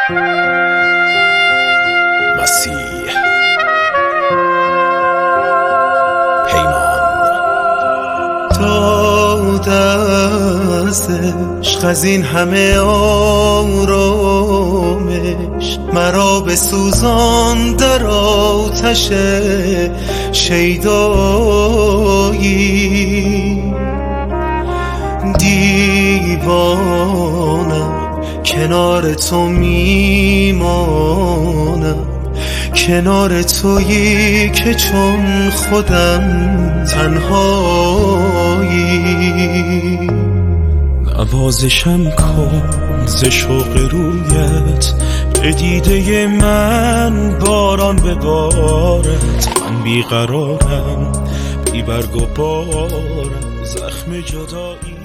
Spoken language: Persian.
مسیح پیمان داد از عشق از این همه آرامش، مرا بسوزان در آتش شیدایی. دیوانم کنار تو میمانم، کنار تویی که چون خودم تنهایی. نوازشم کن ز شوق رویت، به دیده من باران ببارد. من بیقرارم، بی برگ و بارم، زخم جدایی.